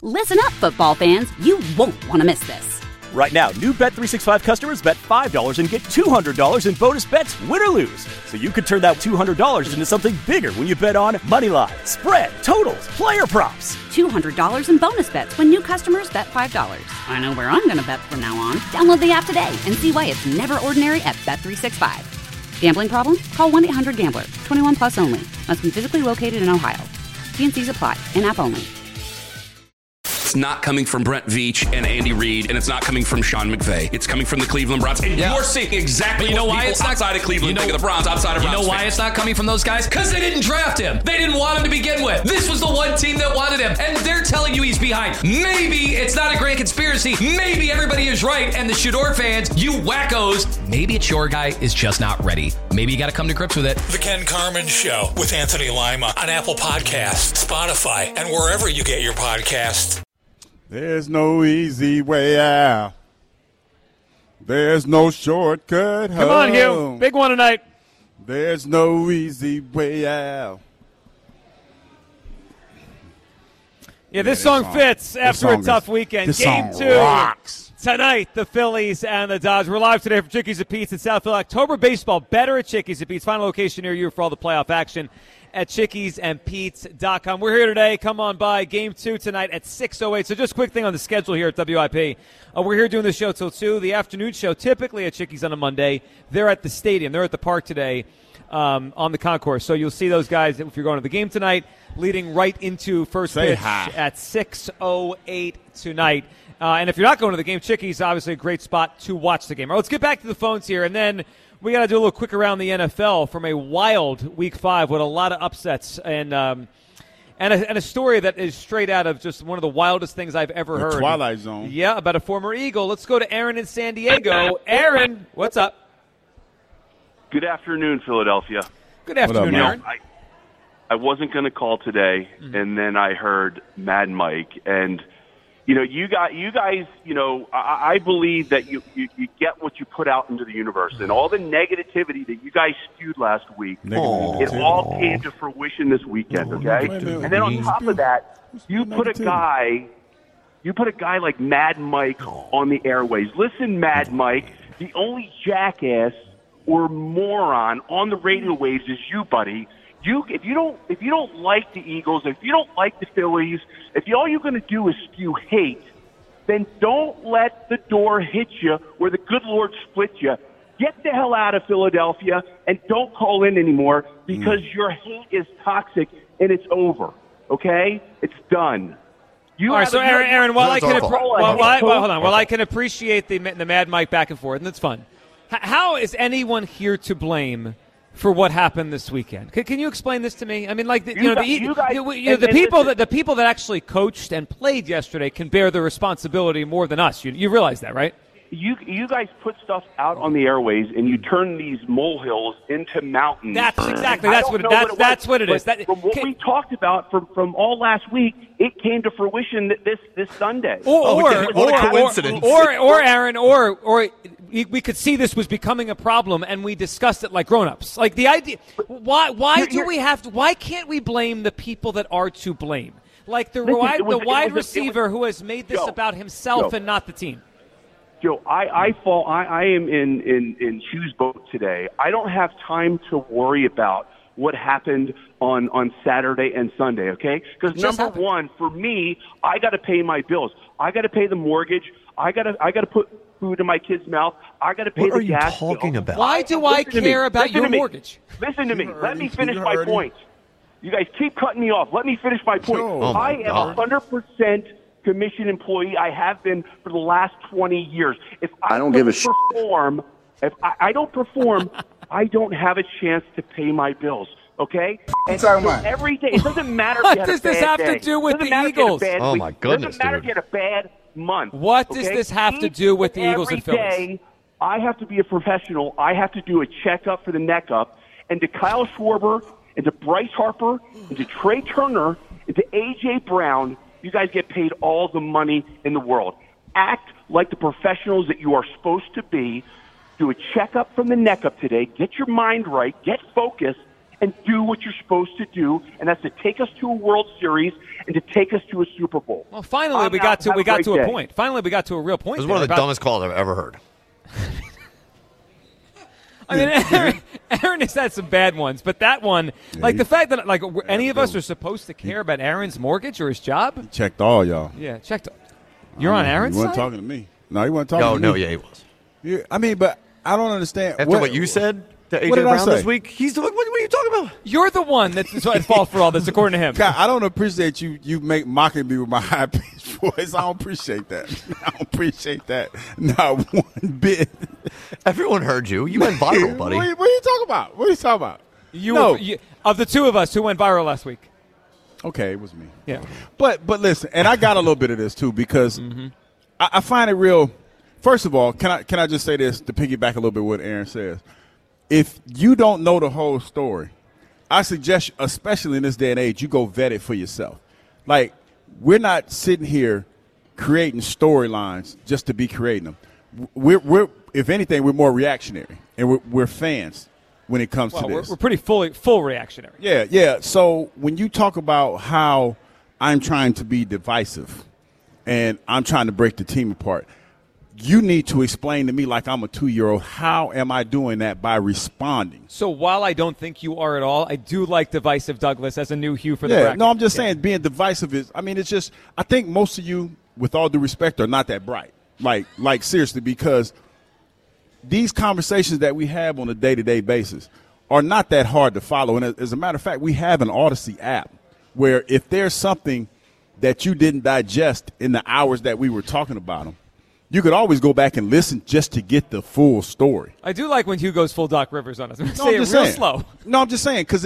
Listen up, football fans. You won't want to miss this. Right now, new Bet365 customers bet $5 and get $200 in bonus bets, win or lose. So you could turn that $200 into something bigger when you bet on moneyline, spread, totals, player props. $200 in bonus bets when new customers bet $5. I know where I'm going to bet from now on. Download the app today and see why it's never ordinary at Bet365. Gambling problem? Call 1-800-GAMBLER. 21 plus only. Must be physically located in Ohio. T&Cs apply. In-app only. It's not coming from Brent Veach and Andy Reid, and it's not coming from Sean McVay. It's coming from the Cleveland Browns. And you're seeing exactly what people outside of Cleveland think of the Browns, outside of Browns. You know why it's not coming from those guys? Because they didn't draft him. They didn't want him to begin with. This was the one team that wanted him, and they're telling you he's behind. Maybe it's not a grand conspiracy. Maybe everybody is right, and the Shador fans, you wackos, maybe it's your guy is just not ready. Maybe you got to come to grips with it. The Ken Carman Show with Anthony Lima on Apple Podcasts, Spotify, and wherever you get your podcasts. There's no easy way out. There's no shortcut home. Come on, Hugh. Big one tonight. There's no easy way out. Yeah, this song fits after a tough weekend. Game 2 rocks. Tonight, the Phillies and the Dodgers. We're live today from Chickies and Pete's in Southfield. October baseball better at Chickies and Pete's. Final location near you for all the playoff action at chickiesandpete's.com. We're here today. Come on by. Game 2 tonight at 6:08. So just a quick thing on the schedule here at WIP. We're here doing the show till 2. The afternoon show typically at Chickies on a Monday. They're at the stadium. They're at the park today on the concourse. So you'll see those guys if you're going to the game tonight, leading right into first pitch at 6:08 tonight. And if you're not going to the game, Chickies obviously a great spot to watch the game. All right, let's get back to the phones here, and then we got to do a little quick around the NFL from a wild Week 5 with a lot of upsets and a story that is straight out of just one of the wildest things I've ever heard. Twilight Zone. Yeah, about a former Eagle. Let's go to Aaron in San Diego. Aaron, what's up? Good afternoon, Philadelphia. Good afternoon, Aaron. I wasn't going to call today, and then I heard Mad Mike, and you guys, I believe that you get what you put out into the universe, and all the negativity that you guys spewed last week, it all came to fruition this weekend, okay? And then on top of that, you put a guy like Mad Mike on the airways. Listen, Mad Mike, the only jackass or moron on the radio waves is you, buddy. If you don't like the Eagles, if you don't like the Phillies, if all you're going to do is spew hate, then don't let the door hit you where the good Lord split you. Get the hell out of Philadelphia and don't call in anymore because your hate is toxic and it's over. Okay, it's done. All right, so Aaron, while I can appreciate the Mad Mike back and forth, and that's fun. How is anyone here to blame for what happened this weekend? Can you explain this to me? I mean, like the people that actually coached and played yesterday can bear the responsibility more than us. You realize that, right? You guys put stuff out on the airways and you turn these molehills into mountains. That's what it is. From what we talked about from all last week, it came to fruition this Sunday. Or Aaron, we could see this was becoming a problem, and we discussed it like grown-ups. Like the idea, why can't we blame the people that are to blame? Like the wide receiver who has made this about himself and not the team. Joe, I am in Hugh's boat today. I don't have time to worry about what happened on Saturday and Sunday, okay? Because number one, for me, I got to pay my bills. I got to pay the mortgage. I got to put food in my kid's mouth. I got to pay the gas. What are you talking about? Why do I care about your mortgage? Listen to me. Let me finish my point. You guys keep cutting me off. Let me finish my point. I am 100% commission employee. I have been for the last 20 years. If I don't perform, I don't have a chance to pay my bills. Okay? And so every day, it doesn't matter if you had a bad day. What does this have to do with the Eagles? Oh, my goodness, It doesn't matter if you had a bad month. What does this have to do with the Eagles and Phillies? Every day, I have to be a professional. I have to do a checkup for the neck up. And to Kyle Schwarber, and to Bryce Harper, and to Trey Turner, and to A.J. Brown, you guys get paid all the money in the world. Act like the professionals that you are supposed to be. Do a checkup from the neck up today. Get your mind right. Get focused. and do what you're supposed to do, and that's to take us to a World Series and to take us to a Super Bowl. Well, finally we got to a point. Finally we got to a real point. It was one of the dumbest calls I've ever heard. I mean, Aaron has had some bad ones, but that one, the fact that any of us are supposed to care about Aaron's mortgage or his job. He checked all y'all. Yeah, checked. You're on Aaron's side? He wasn't talking to me. No, he wasn't talking to me. No, yeah, he was. Yeah, I mean, but I don't understand. After what you said to A.J. Brown this week, he's like, what are you talking about? You're the one that's at fault for all this, according to him. God, I don't appreciate you mocking me with my high-pitched voice. I don't appreciate that. I don't appreciate that. Not one bit. Everyone heard you. You went viral, buddy. What are you talking about? What are you talking about? Of the two of us, who went viral last week? Okay, it was me. Yeah. But listen, and I got a little bit of this, too, because I find it real. First of all, can I just say this to piggyback a little bit what Aaron says? If you don't know the whole story, I suggest, especially in this day and age, you go vet it for yourself. Like, we're not sitting here creating storylines just to be creating them. We're if anything, we're more reactionary, and we're fans when it comes to this. We're pretty full reactionary. Yeah. So when you talk about how I'm trying to be divisive and I'm trying to break the team apart, you need to explain to me, like I'm a 2-year-old, how am I doing that by responding? So while I don't think you are at all, I do like divisive Douglas as a new hue for the bracket. No, I'm just saying being divisive is, it's just, I think most of you, with all due respect, are not that bright. Like seriously, because these conversations that we have on a day-to-day basis are not that hard to follow. And as a matter of fact, we have an Odyssey app where if there's something that you didn't digest in the hours that we were talking about them, you could always go back and listen just to get the full story. I do like when Hugh goes full Doc Rivers on us. I'm slow. No, I'm just saying because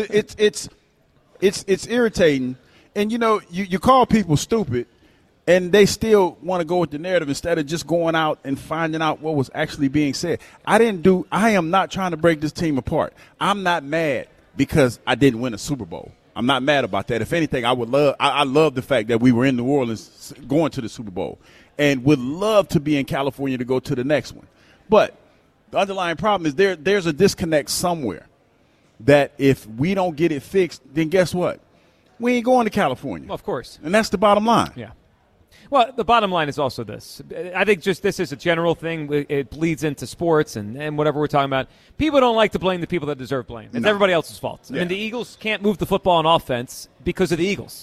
it's irritating. And, you call people stupid, and they still want to go with the narrative instead of just going out and finding out what was actually being said. I am not trying to break this team apart. I'm not mad because I didn't win a Super Bowl. I'm not mad about that. If anything, I love the fact that we were in New Orleans going to the Super Bowl and would love to be in California to go to the next one. But the underlying problem is there's a disconnect somewhere that if we don't get it fixed, then guess what? We ain't going to California. Well, of course. And that's the bottom line. Yeah. Well, the bottom line is also this. I think just this is a general thing. It bleeds into sports and whatever we're talking about. People don't like to blame the people that deserve blame. It's everybody else's fault. Yeah. I mean, the Eagles can't move the football on offense because of the Eagles.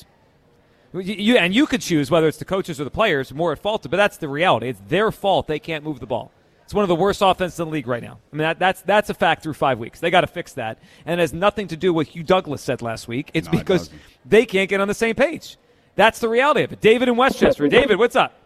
You could choose whether it's the coaches or the players more at fault, but that's the reality. It's their fault they can't move the ball. It's one of the worst offenses in the league right now. I mean, that's a fact through 5 weeks. They got to fix that. And it has nothing to do with what Hugh Douglas said last week. It's because they can't get on the same page. That's the reality of it. David in Westchester. David, what's up?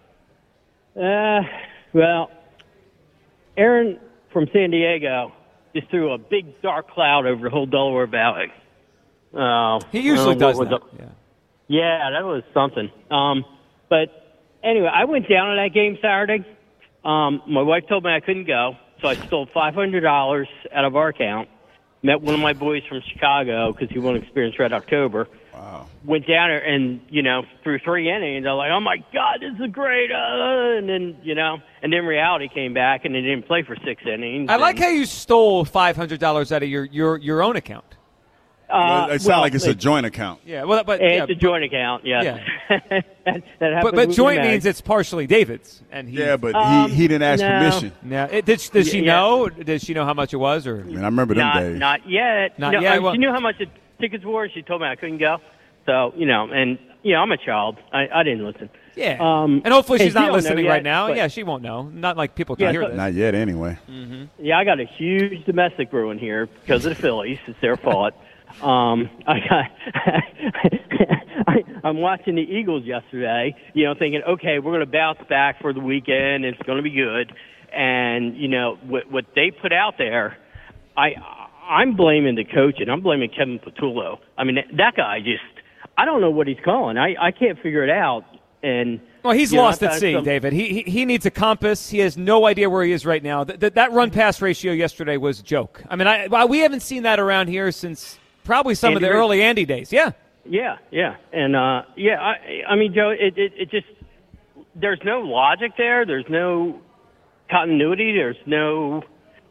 Well, Aaron from San Diego just threw a big dark cloud over the whole Delaware Valley. He usually does that. Yeah, that was something. But anyway, I went down to that game Saturday. My wife told me I couldn't go, so I stole $500 out of our account. Met one of my boys from Chicago because he won Experience Red October. Wow. Went down there and, through 3 innings, they're like, oh, my God, this is great. And then, and then reality came back and they didn't play for 6 innings. I like how you stole $500 out of your own account. It sounds like it's a joint account. Yeah, it's a joint account. Yes. Yeah. that but joint means it's partially David's, and but he didn't ask permission. No, does she know? Does she know how much it was? Or I remember them days. Not yet. Not yet. She knew how much the tickets were. She told me I couldn't go. So and I'm a child. I didn't listen. Yeah. And hopefully she's not listening right now. Yeah, she won't know. Not like people can hear this. Not yet, anyway. Mm-hmm. Yeah, I got a huge domestic brewing here because of the Phillies. It's their fault. I'm watching the Eagles yesterday, thinking, okay, we're going to bounce back for the weekend. It's going to be good. And, what they put out there, I'm blaming the coach, and I'm blaming Kevin Patullo. I mean, that guy I don't know what he's calling. I can't figure it out. And well, he's lost at sea, David. He needs a compass. He has no idea where he is right now. That run-pass ratio yesterday was a joke. I mean, we haven't seen that around here since probably some of the early Andy days. Yeah. Yeah. And, I mean, Joe, it just there's no logic there. There's no continuity. There's no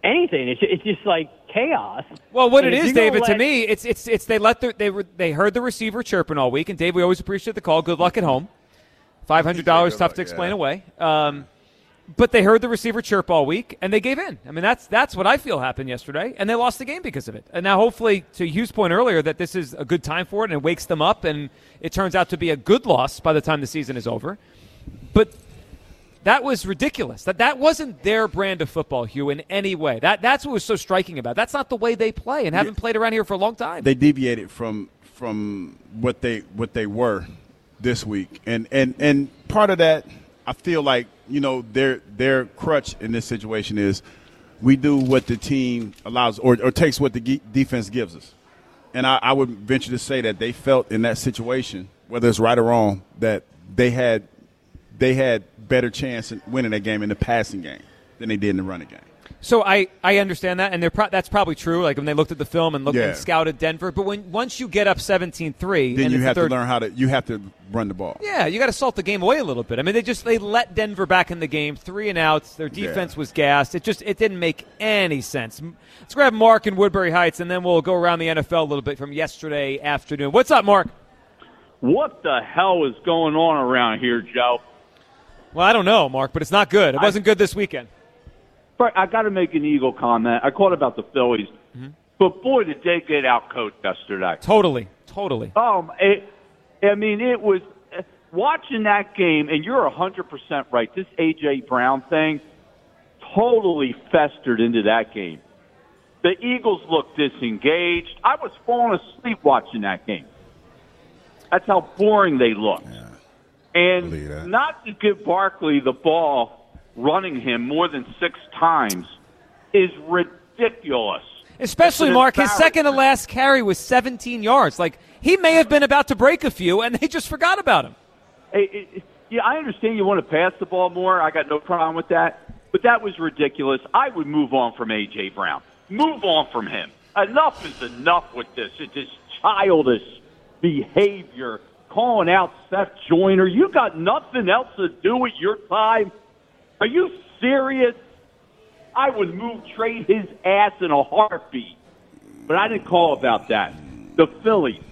anything. It's just like chaos. Well, what it is, David, to me, it's they heard the receiver chirping all week, and Dave, we always appreciate the call. Good luck at home. $500 tough to explain away. But they heard the receiver chirp all week, and they gave in. I mean, that's what I feel happened yesterday, and they lost the game because of it. And now, hopefully, to Hugh's point earlier, that this is a good time for it and it wakes them up, and it turns out to be a good loss by the time the season is over. But that was ridiculous. That wasn't their brand of football, Hugh, in any way. That's what was so striking about it. That's not the way they play and haven't played around here for a long time. They deviated from what they were this week. And part of that, I feel like, their crutch in this situation is we do what the team allows or takes what the defense gives us. And I would venture to say that they felt in that situation, whether it's right or wrong, that they had better chance at winning that game in the passing game than they did in the running game. So I understand that, and that's probably true. Like when they looked at the film and and scouted Denver, but once you get up 17-3, then you have to learn you have to run the ball. Yeah, you got to salt the game away a little bit. I mean, they let Denver back in the game, 3 and outs. Their defense was gassed. It didn't make any sense. Let's grab Mark in Woodbury Heights, and then we'll go around the NFL a little bit from yesterday afternoon. What's up, Mark? What the hell is going on around here, Joe? Well, I don't know, Mark, but it's not good. It wasn't good this weekend. I got to make an Eagle comment. I called about the Phillies, but boy, did they get outcoached yesterday. Totally. It was watching that game, and you're 100% right. This A.J. Brown thing totally festered into that game. The Eagles looked disengaged. I was falling asleep watching that game. That's how boring they looked. Yeah. And not to give Barkley the ball running him more than 6 times is ridiculous. Especially, Mark, his second to last carry was 17 yards. Like, he may have been about to break a few, and they just forgot about him. I understand you want to pass the ball more. I got no problem with that. But that was ridiculous. I would move on from A.J. Brown. Move on from him. Enough is enough with this. It's this childish behavior, calling out Seth Joyner. You got nothing else to do with your time? Are you serious? I would trade his ass in a heartbeat. But I didn't call about that. The Phillies,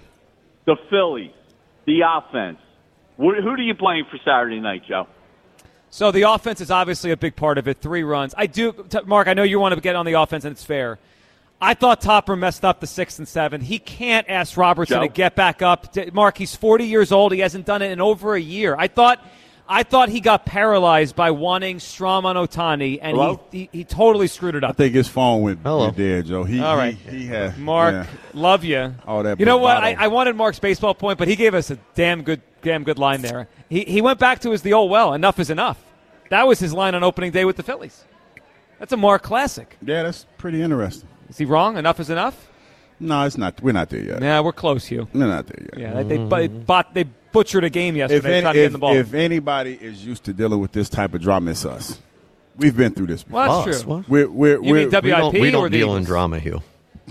the offense. Who do you blame for Saturday night, Joe? So the offense is obviously a big part of it. 3 runs. Mark, I know you want to get on the offense, and it's fair. I thought Topper messed up the 6th and 7th. He can't ask Robertson to get back up. Mark, he's 40 years old. He hasn't done it in over a year. I thought he got paralyzed by wanting Strom on Ohtani, and he totally screwed it up. I think his phone went dead, Joe. All right. He had, Mark, love you. All that. You know what? I wanted Mark's baseball point, but he gave us a damn good line there. He went back to the old well. Enough is enough. That was his line on opening day with the Phillies. That's a Mark classic. Yeah, that's pretty interesting. Is he wrong? Enough is enough? No, it's not. We're not there yet. Yeah, we're close, Hugh. We're not there yet. Yeah, they butchered a game yesterday trying to get the ball. If anybody is used to dealing with this type of drama, it's us. We've been through this before. Well, that's true. You mean WIP we don't or deal in drama, Hugh.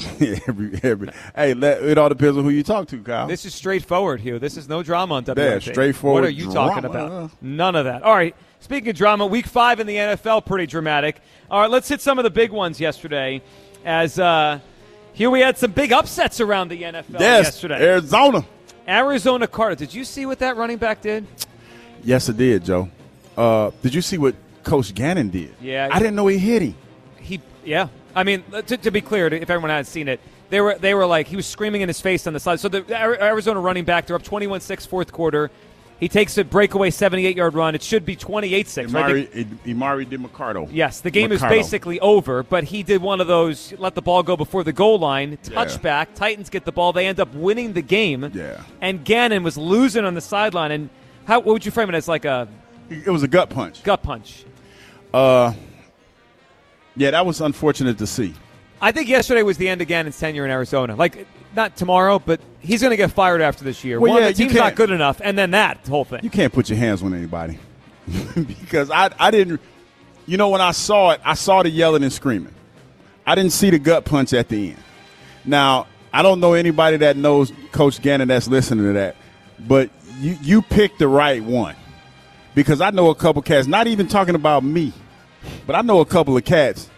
It all depends on who you talk to, Kyle. This is straightforward, Hugh. This is no drama on WIP. Yeah, straightforward. What are you talking about? None of that. All right. Speaking of drama, Week 5 in the NFL, pretty dramatic. All right, let's hit some of the big ones yesterday. As here we had some big upsets around the NFL yesterday. Arizona Cardinals. Did you see what that running back did? Yes, I did, Joe. Did you see what Coach Gannon did? Yeah. I didn't know he hit him. I mean, to be clear, if everyone hadn't seen it, they were like, he was screaming in his face on the side. So the Arizona running back, they're up 21-6 fourth quarter. He takes a breakaway 78-yard run. It should be 28-6. Emari DeMarcado. Yes, the game is basically over, but he did one of those, let the ball go before the goal line, touchback. Titans get the ball. They end up winning the game. Yeah. And Gannon was losing on the sideline. And what would you frame it as? It was a gut punch. Gut punch. Yeah, that was unfortunate to see. I think yesterday was the end of Gannon's tenure in Arizona. Not tomorrow, but he's going to get fired after this year. The team's not good enough, and then the whole thing. You can't put your hands on anybody. Because I didn't – when I saw it, I saw the yelling and screaming. I didn't see the gut punch at the end. Now, I don't know anybody that knows Coach Gannon that's listening to that, but you picked the right one. Because I know a couple cats, not even talking about me, but I know a couple of cats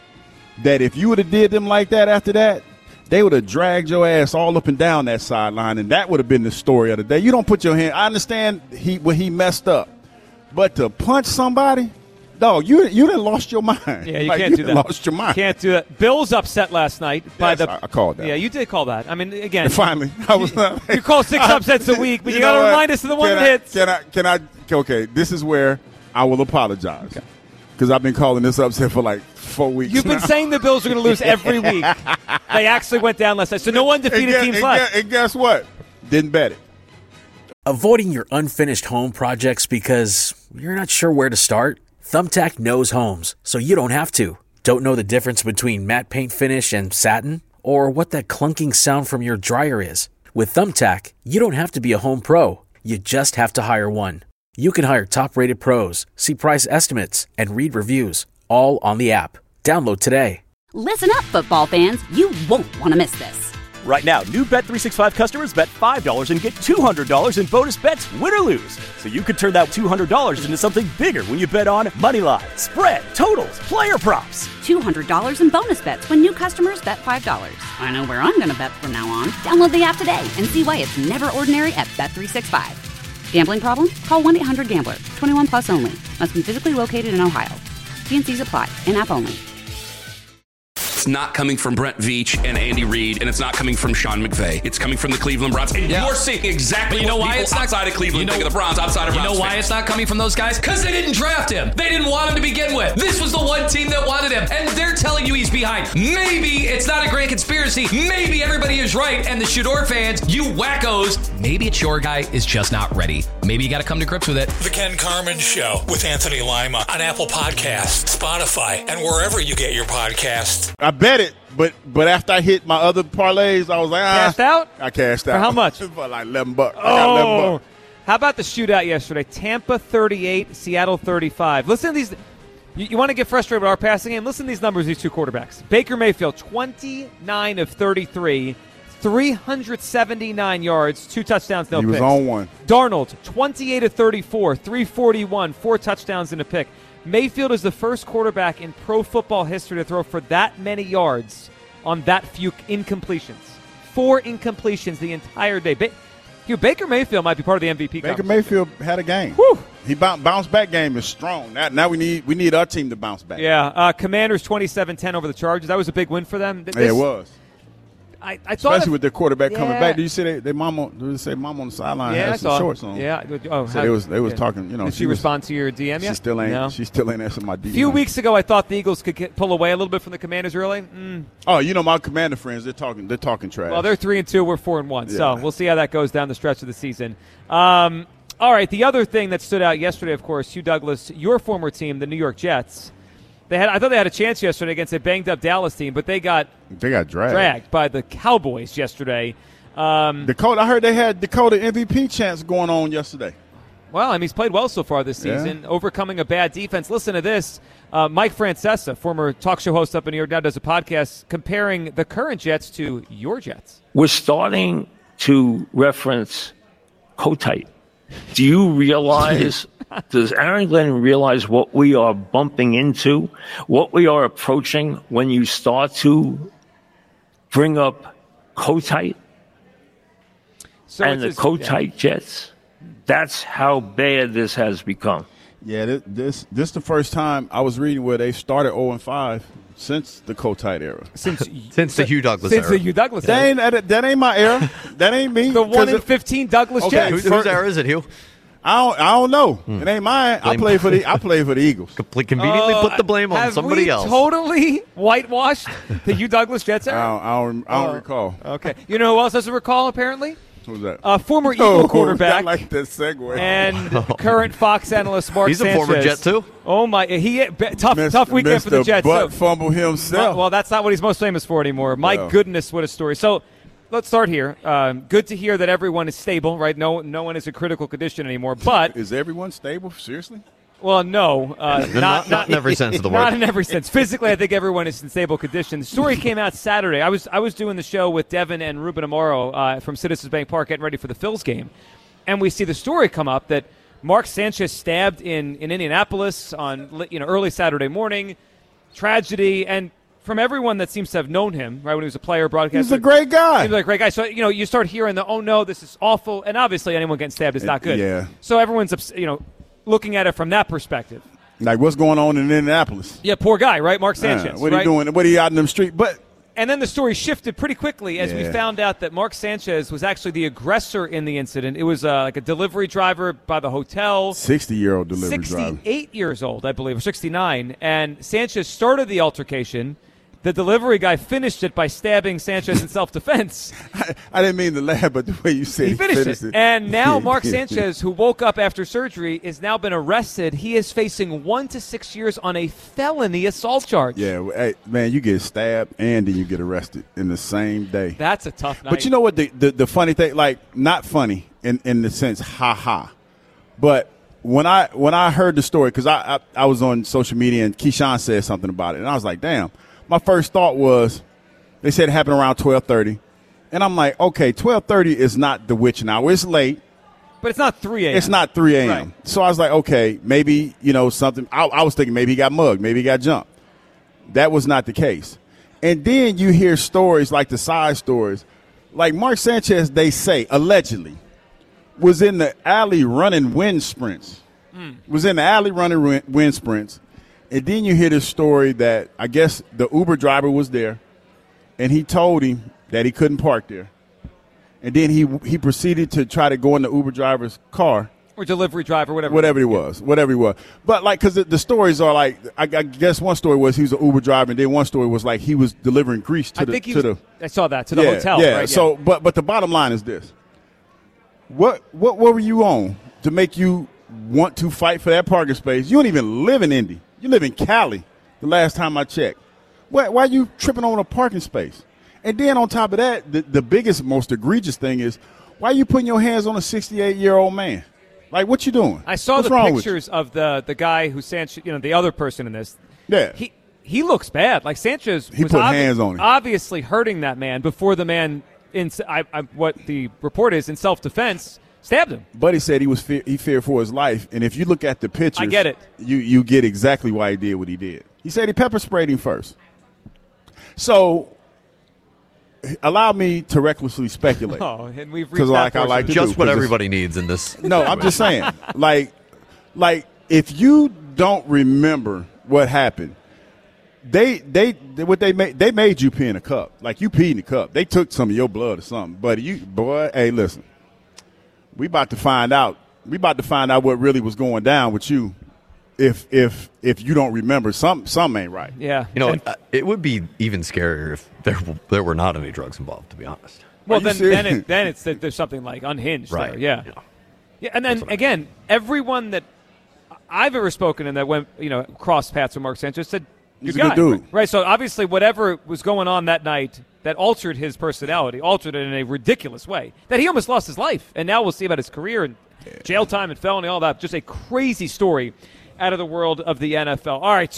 that if you would have did them like that after that, they would have dragged your ass all up and down that sideline, and that would have been the story of the day. You don't put your hand. I understand when he messed up, but to punch somebody, dog, you done lost your mind. Yeah, you can't do that. Lost your mind. Can't do that. Bill's upset last night by I called that. Yeah, you did call that. I mean, again, and finally, I was. You call 6 upsets a week, but you got to remind us of the one that hits. Can I? Okay, this is where I will apologize because I've been calling this upset for like 4 weeks. You've been saying the Bills are going to lose every week. They actually went down last night, so no undefeated teams left. And guess what? Didn't bet it. Avoiding your unfinished home projects because you're not sure where to start? Thumbtack knows homes, so you don't have to. Don't know the difference between matte paint finish and satin? Or what that clunking sound from your dryer is? With Thumbtack, you don't have to be a home pro. You just have to hire one. You can hire top-rated pros, see price estimates, and read reviews, all on the app. Download today. Listen up, football fans. You won't want to miss this. Right now, new Bet365 customers bet $5 and get $200 in bonus bets, win or lose. So you could turn that $200 into something bigger when you bet on Moneyline, spread, totals, player props. $200 in bonus bets when new customers bet $5. I know where I'm going to bet from now on. Download the app today and see why it's never ordinary at Bet365. Gambling problem? Call 1-800-GAMBLER. 21 plus only. Must be physically located in Ohio. T&Cs apply. In-app only. It's not coming from Brent Veach and Andy Reid, and it's not coming from Sean McVay. It's coming from the Cleveland Browns. And you're seeing exactly what people it's outside of Cleveland think of the Browns, outside of Browns. You know why it's not coming from those guys? Because they didn't draft him. They didn't want him to begin with. This was the one team that wanted him, and they're telling you he's behind. Maybe it's not a grand conspiracy. Maybe everybody is right, and the Shador fans, you wackos, maybe it's your guy is just not ready. Maybe you got to come to grips with it. The Ken Carman Show with Anthony Lima on Apple Podcasts, Spotify, and wherever you get your podcasts. I bet it, but after I hit my other parlays, I was like, Cashed out? I cashed out. For how much? For like $11. I got $11. How about the shootout yesterday? Tampa 38, Seattle 35. Listen to these. You want to get frustrated with our passing game? Listen to these numbers, these two quarterbacks. Baker Mayfield, 29 of 33, 379 yards, 2 touchdowns, no picks. He was on one. Darnold, 28 of 34, 341, 4 touchdowns and a pick. Mayfield is the first quarterback in pro football history to throw for that many yards on that few incompletions. 4 incompletions the entire day. Baker Mayfield might be part of the MVP. Baker Mayfield had a game. Woo. He bounced back game is strong. Now we need our team to bounce back. Yeah, Commanders 27-10 over the Chargers. That was a big win for them. It was. I thought especially with their quarterback coming back. Did you see their mom on the sideline had some shorts on? Yeah. So they was talking. You know, did she respond to your DM yet? She still ain't answering my DM. A few weeks ago, I thought the Eagles could pull away a little bit from the Commanders early. Oh, you know my Commander friends, they're talking trash. Well, they're 3-2, we're 4-1. Yeah. So we'll see how that goes down the stretch of the season. All right, the other thing that stood out yesterday, of course, Hugh Douglas, your former team, the New York Jets. I thought they had a chance yesterday against a banged-up Dallas team, but they got dragged by the Cowboys yesterday. Dakota, I heard they had Dakota MVP chance going on yesterday. Well, I mean, he's played well so far this season, overcoming a bad defense. Listen to this. Mike Francesa, former talk show host up in New York, now does a podcast comparing the current Jets to your Jets. We're starting to reference Kotite. Do you realize, does Aaron Glenn realize what we are bumping into, what we are approaching when you start to bring up Kotite and the Kotite Jets? That's how bad this has become. Yeah, this the first time I was reading where they started 0-5 since the Kotite era. Since the Hugh Douglas era. Since the Hugh Douglas era. That ain't my era. That ain't me. The 1-15 Douglas Jets. Whose era is it, Hugh? I don't know. It ain't mine. I play for the Eagles. Conveniently put the blame on somebody else. Totally whitewashed the Hugh Douglas Jets era? I don't recall. Okay. You know who else doesn't recall, apparently? Who's that? Former Eagle quarterback. I like that segue. And current Fox analyst Mark Sanchez. He's a former Jet, too. Oh, my. Tough weekend for the Jets. Butt fumble himself. Well, that's not what he's most famous for anymore. My goodness, what a story. So let's start here. Good to hear that everyone is stable, right? No one is in critical condition anymore. But is everyone stable? Seriously? Well, no. Not in every sense of the word. Not in every sense. Physically, I think everyone is in stable condition. The story came out Saturday. I was doing the show with Devin and Ruben Amaro from Citizens Bank Park getting ready for the Phils game. And we see the story come up that Mark Sanchez stabbed in Indianapolis on early Saturday morning. Tragedy. And from everyone that seems to have known him, right, when he was a player, broadcaster. He's a great guy. He's a great guy. So, you start hearing oh, no, this is awful. And obviously anyone getting stabbed is not good. Yeah. So everyone's, looking at it from that perspective. Like what's going on in Indianapolis. Yeah, poor guy, right? Mark Sanchez. What are you doing? What are you out in them street? And then the story shifted pretty quickly as we found out that Mark Sanchez was actually the aggressor in the incident. It was like a delivery driver by the hotel. 60-year-old delivery driver. 68 years old, I believe, or 69. And Sanchez started the altercation. The delivery guy finished it by stabbing Sanchez in self-defense. I didn't mean to laugh, but the way you said he finished it. And now Mark Sanchez, who woke up after surgery, is now been arrested. He is facing 1 to 6 years on a felony assault charge. Yeah, hey, man, you get stabbed and then you get arrested in the same day. That's a tough night. But you know what? The funny thing, like not funny in the sense, ha. But when I heard the story, because I was on social media and Keyshawn said something about it, and I was like, damn. My first thought was, they said it happened around 12:30, and I'm like, okay, 12:30 is not the witching hour. It's late, but it's not 3 a.m. It's not 3 a.m. Right. So I was like, okay, maybe something. I was thinking maybe he got mugged, maybe he got jumped. That was not the case. And then you hear stories like the side stories, like Mark Sanchez. They say allegedly was in the alley running wind sprints. And then you hear this story that I guess the Uber driver was there, and he told him that he couldn't park there. And then he proceeded to try to go in the Uber driver's car. Or delivery driver, whatever he was. But, like, because the stories are like, I guess one story was he was an Uber driver, and then one story was like he was delivering grease to I saw that, to the hotel. Yeah, right? So, but the bottom line is this. What were you on to make you want to fight for that parking space? You don't even live in Indy. You live in Cali, the last time I checked. Why are you tripping on a parking space? And then on top of that, the biggest, most egregious thing is, why are you putting your hands on a 68-year-old man? Like, what you doing? I saw What's the wrong pictures of the guy who Sanchez, the other person in this. Yeah. He looks bad. Like, Sanchez was put hands on him. Obviously hurting that man before the man, what the report is, in self-defense, stabbed him. Buddy said he feared for his life, and if you look at the pictures, I get it. You get exactly why he did what he did. He said he pepper sprayed him first. So, allow me to recklessly speculate. And we've reached like I like to just do, what everybody needs in this. No, I'm just saying, like if you don't remember what happened, they made you pee in a cup. Like you peed in a cup. They took some of your blood or something. But hey, listen. We about to find out. We about to find out what really was going down with you. If you don't remember, some ain't right. Yeah. It would be even scarier if there were not any drugs involved. To be honest. Well, then it's there's something like unhinged right. there. Yeah. Yeah. And then again, everyone that I've ever spoken to that went crossed paths with Mark Sanchez said he's a good dude. Right. So obviously, whatever was going on that night that altered his personality, altered it in a ridiculous way, that he almost lost his life. And now we'll see about his career and jail time and felony, all that. Just a crazy story out of the world of the NFL. All right,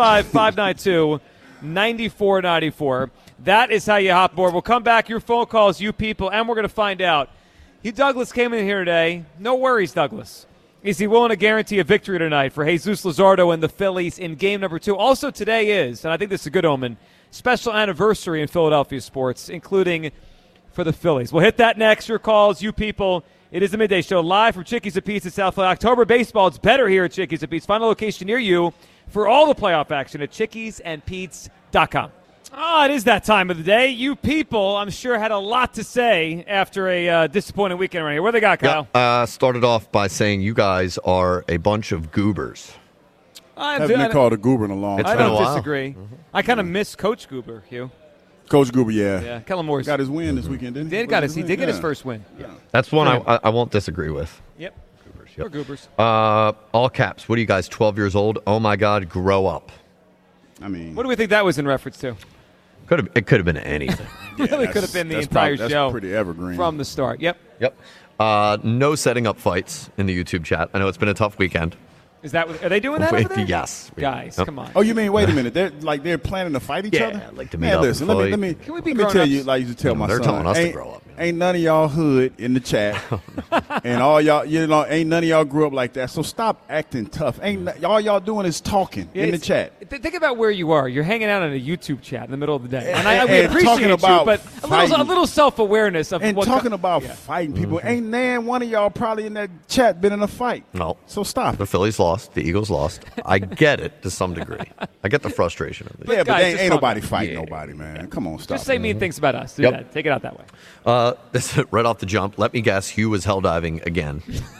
215-592-9494. That is how you hop aboard. We'll come back, your phone calls, you people, and we're going to find out. Hugh Douglas came in here today. No worries, Douglas. Is he willing to guarantee a victory tonight for Jesus Luzardo and the Phillies in game number 2? Also today is, and I think this is a good omen, special anniversary in Philadelphia sports, including for the Phillies. We'll hit that next. Your calls, you people. It is the Midday Show live from Chickies and Pete's in South Philly. October baseball, it's better here at Chickies and Pete's. Find a location near you for all the playoff action at chickiesandpete's.com. It is that time of the day. You people, I'm sure, had a lot to say after a disappointing weekend around here. What do they got, Kyle? Started off by saying you guys are a bunch of goobers. I haven't been called a goober in a long time. I don't disagree. Mm-hmm. I kind of miss Coach Goober, Hugh. Coach Goober, yeah. Yeah, Kellen Moore's got his win this weekend, didn't he? He did get his first win. Yeah. That's one I won't disagree with. Yep. Goobers. Yep. We're Goobers. All caps. What are you guys, 12 years old? Oh, my God, grow up. I mean. What do we think that was in reference to? It could have been anything. Really could have been the entire show. That's pretty evergreen. From the start. Yep. No setting up fights in the YouTube chat. I know it's been a tough weekend. Are they doing that over there? Yes. Guys, come on. Oh, you mean, wait a minute. They're planning to fight each other? Yeah, like to meet up. Listen, let me Can we be let me tell you, grown-ups? like you used to tell my they're son. telling us to grow up. ain't none of y'all hood in the chat, and all y'all, ain't none of y'all grew up like that. So stop acting tough. All y'all doing is talking in the chat. Think about where you are. You're hanging out in a YouTube chat in the middle of the day, and we appreciate you, but a little self-awareness of and talking about fighting people. Ain't nan one of y'all probably in that chat been in a fight. No. So stop. The Phillies lost. The Eagles lost. I get it to some degree. I get the frustration of it. Yeah, but ain't nobody fighting nobody, man. Come on, stop. Just say mean things about us. Do that. Take it out that way. This right off the jump. Let me guess. Hugh was hell diving again.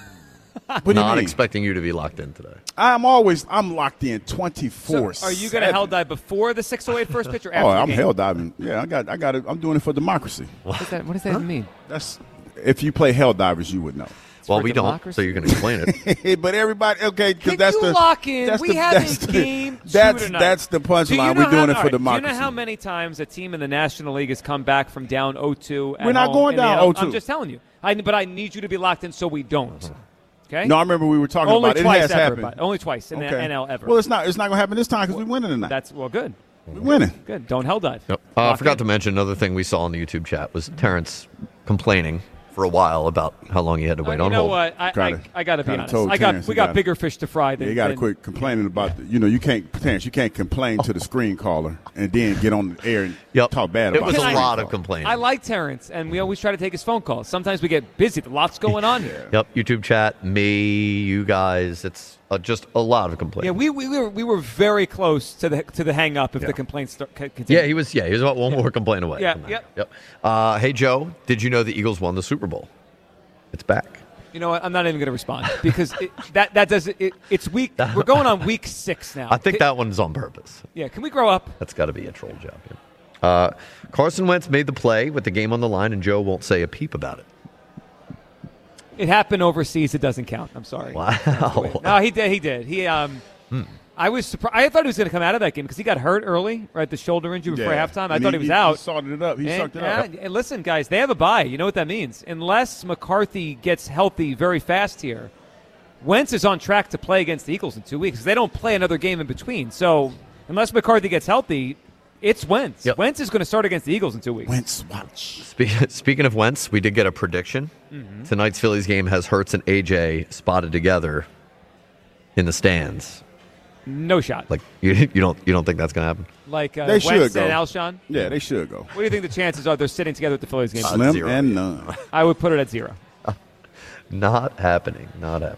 Not expecting you to be locked in today. I'm locked in 24/7. So are you going to hell dive before the 6:08 first pitch or after? I'm hell diving. Yeah, I got it. I'm doing it for democracy. What does that even mean? That's if you play hell divers, you would know. Well, we democracy? Don't, so you can explain it. But everybody, okay, because that's the lock in. We have a game. That's the punchline. We're doing it for democracy. Do you know how many times a team in the National League has come back from down 0-2? We're not going down 0-2. I'm just telling you. But I need you to be locked in so we don't. Okay? No, I remember we were talking about it. It has happened. Only twice in the NL ever. Well, it's not going to happen this time because we're winning tonight. That's good. We're winning. Good. Don't hell dive. Yep. I forgot to mention another thing we saw on the YouTube chat was Terrence complaining for a while about how long he had to wait on hold. You know what? I got to be honest. We got bigger fish to fry than. You got to quit complaining about you can't complain to the screen caller and then get on the air and talk bad about it. It was a lot of complaining. I like Terrence, and we always try to take his phone calls. Sometimes we get busy. Lots going on here. Yep. YouTube chat, me, you guys. It's just a lot of complaining. Yeah, we were very close to the hang up if the complaints continued. Yeah, he was about one more complaint away. Yeah. Yep. Hey Joe, did you know the Eagles won the Super Bowl? It's back. You know what? I'm not even going to respond because it's week. We're going on week 6 now. I think that one's on purpose. Yeah, can we grow up? That's got to be a troll job. Yeah. Carson Wentz made the play with the game on the line, and Joe won't say a peep about it. It happened overseas. It doesn't count. I'm sorry. Wow. No, he did. I was surprised. I thought he was going to come out of that game because he got hurt early, right? The shoulder injury before halftime. I thought he was out. He sorted it up. He sucked it up. And listen, guys, they have a bye. You know what that means. Unless McCarthy gets healthy very fast here, Wentz is on track to play against the Eagles in 2 weeks. They don't play another game in between. So unless McCarthy gets healthy, it's Wentz. Yep. Wentz is going to start against the Eagles in 2 weeks. Wentz watch. Speaking of Wentz, we did get a prediction. Mm-hmm. Tonight's Phillies game has Hurts and AJ spotted together in the stands. No shot. Like you don't think that's going to happen? Like they Wentz should go. and Alshon? Yeah, they should go. What do you think the chances are they're sitting together at the Phillies game? Slim 0. and none. I would put it at 0. Not happening.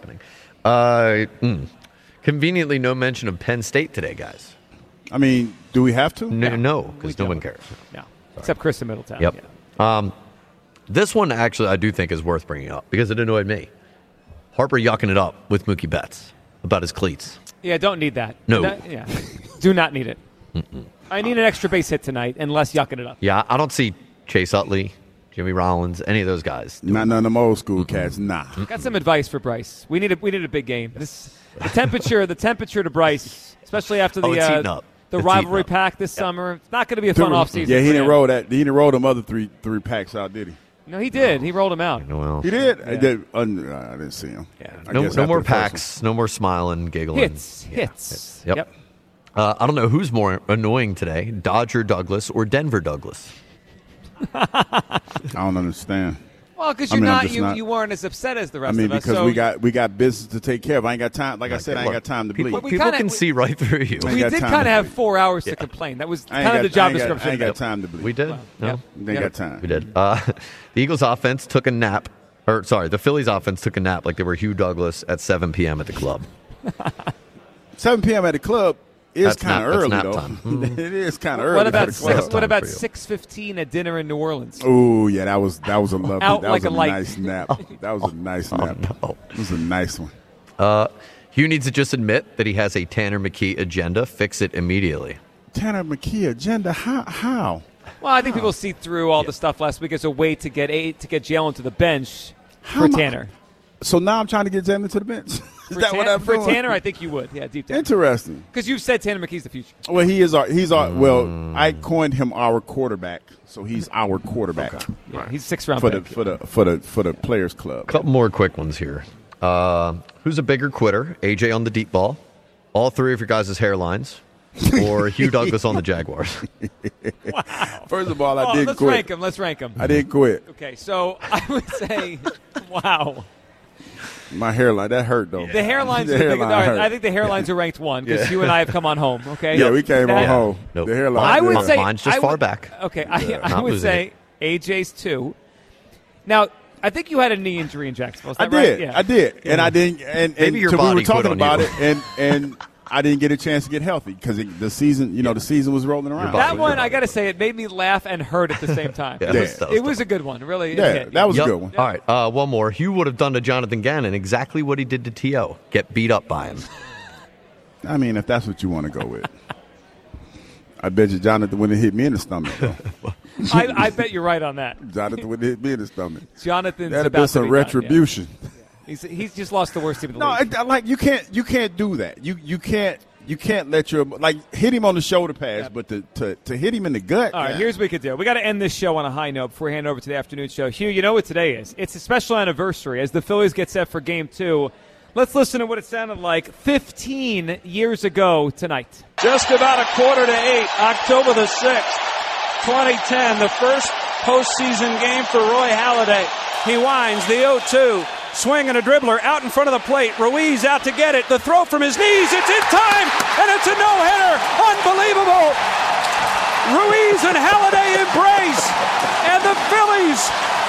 Conveniently, no mention of Penn State today, guys. I mean, do we have to? No, because no one cares. No, except Chris in Middletown. Yep. Yeah. This one, actually, I do think is worth bringing up because it annoyed me. Harper yucking it up with Mookie Betts about his cleats. Yeah, don't need that. No. Do not need it. I need an extra base hit tonight and less yucking it up. Yeah, I don't see Chase Utley, Jimmy Rollins, any of those guys. Not none of them old school cats, nah. Got some advice for Bryce. We need a big game. The temperature to Bryce, especially after the rivalry pack this summer. It's not going to be a fun offseason. Yeah, he didn't roll that. He didn't roll them other three packs out, did he? No, he did. He rolled them out. Well, he did. Yeah. I didn't see him. Yeah. No more packs. No more smiling, giggling. Hits. Yep. I don't know who's more annoying today, Dodger Douglas or Denver Douglas. I don't understand. Well, because you weren't as upset as the rest of us. I mean, because we got business to take care of. I ain't got time. Like I said, I ain't got time to bleed. People can see right through you. We did kind of have 4 hours to complain. That was kind of the job description. I ain't got time to bleed. We did. No, they ain't got time. We did. The Eagles' offense took a nap. The Phillies' offense took a nap like they were Hugh Douglas at 7 p.m. at the club. 7 p.m. at the club is kind of early, though. Time. It is kind of early. What about 6:15 at dinner in New Orleans? Oh yeah, that was a lovely. Out that like was a light. nice nap. That was a nice nap. No. It was a nice one. Hugh needs to just admit that he has a Tanner McKee agenda. Fix it immediately. Tanner McKee agenda? How? Well, I think people see through all the stuff last week as a way to get Jalen to the bench for Tanner. So now I'm trying to get Jalen to the bench. Is that what I'm doing? For Tanner, I think you would. Yeah, deep down. Interesting. Because you've said Tanner McKee's the future. Well, he's our. Well, I coined him our quarterback, so he's our quarterback. Okay. Yeah, he's 6th round for the Players Club. A couple more quick ones here. Who's a bigger quitter? AJ on the deep ball. All three of your guys' hairlines. or Hugh Douglas on the Jaguars? Wow. First of all, I didn't quit. Let's rank them. I didn't quit. Okay, so I would say, wow. My hairline, that hurt, though. The hairlines I think the hairlines are ranked 1 because you and I have come on home, okay? Yeah, we came on home. Nope. The hairline. I would say, mine's just far back. Okay, I would say AJ's 2. Now, I think you had a knee injury in Jacksonville. Is that right? Yeah. I did. And I didn't. And maybe your we body were talking about you. it, and I didn't get a chance to get healthy because the season, the season was rolling around. That one, I got to say, it made me laugh and hurt at the same time. It was a good one, really. Yeah, that was a good one. All right, one more. Hugh would have done to Jonathan Gannon exactly what he did to T.O., get beat up by him. I mean, if that's what you want to go with. I bet you Jonathan wouldn't have hit me in the stomach, though. I bet you're right on that. Jonathan would hit me in the stomach. Jonathan's that'd have been some retribution. He's just lost the worst team in the league. No, like you can't do that. You can't let your hit him on the shoulder pass, but to hit him in the gut. All right, here's what we could do. We got to end this show on a high note before we hand over to the afternoon show. Hugh, you know what today is? It's a special anniversary as the Phillies get set for Game 2. Let's listen to what it sounded like 15 years ago tonight. Just about 7:45, October the 6th, 2010, the first postseason game for Roy Halladay. He winds the 0-2, swing and a dribbler out in front of the plate. Ruiz out to get it. The throw from his knees. It's in time, and it's a no-hitter. Unbelievable. Ruiz and Halladay embrace, and the Phillies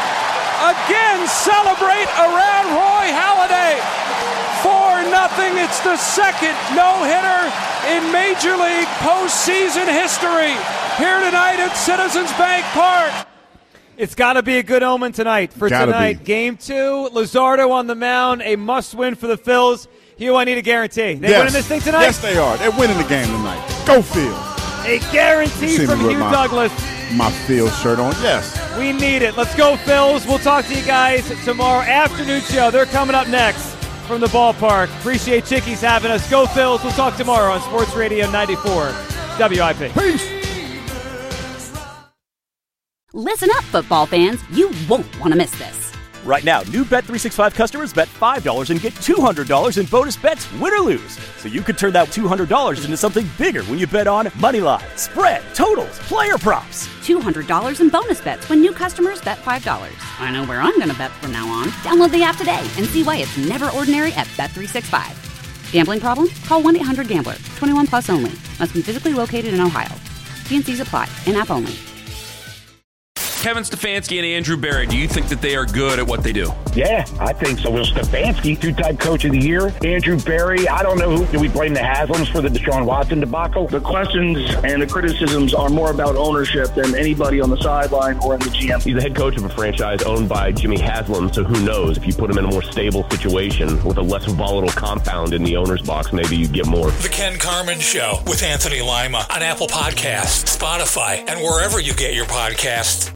again celebrate around Roy Halladay. 4-0. It's the second no-hitter in Major League postseason history. Here tonight at Citizens Bank Park. It's got to be a good omen tonight for tonight. Game 2, Luzardo on the mound, a must-win for the Phils. Hugh, I need a guarantee. They winning this thing tonight? Yes, they are. They're winning the game tonight. Go Phils. A guarantee from Hugh Douglas. My Phils shirt on, yes. We need it. Let's go, Phils. We'll talk to you guys tomorrow afternoon show. They're coming up next from the ballpark. Appreciate Chickies having us. Go, Phils. We'll talk tomorrow on Sports Radio 94 WIP. Peace. Listen up, football fans. You won't want to miss this. Right now, new Bet365 customers bet $5 and get $200 in bonus bets, win or lose. So you could turn that $200 into something bigger when you bet on money line, spread, totals, player props. $200 in bonus bets when new customers bet $5. I know where I'm going to bet from now on. Download the app today and see why it's never ordinary at Bet365. Gambling problem? Call 1-800-GAMBLER. 21 plus only. Must be physically located in Ohio. T&Cs apply. In-app only. Kevin Stefanski and Andrew Berry, do you think that they are good at what they do? Yeah, I think so. Well, Stefanski, two-time coach of the year. Andrew Berry, I don't know who. Do we blame the Haslams for the Deshaun Watson debacle? The questions and the criticisms are more about ownership than anybody on the sideline or in the GM. He's the head coach of a franchise owned by Jimmy Haslam, so who knows? If you put him in a more stable situation with a less volatile compound in the owner's box, maybe you get more. The Ken Carman Show with Anthony Lima on Apple Podcasts, Spotify, and wherever you get your podcasts.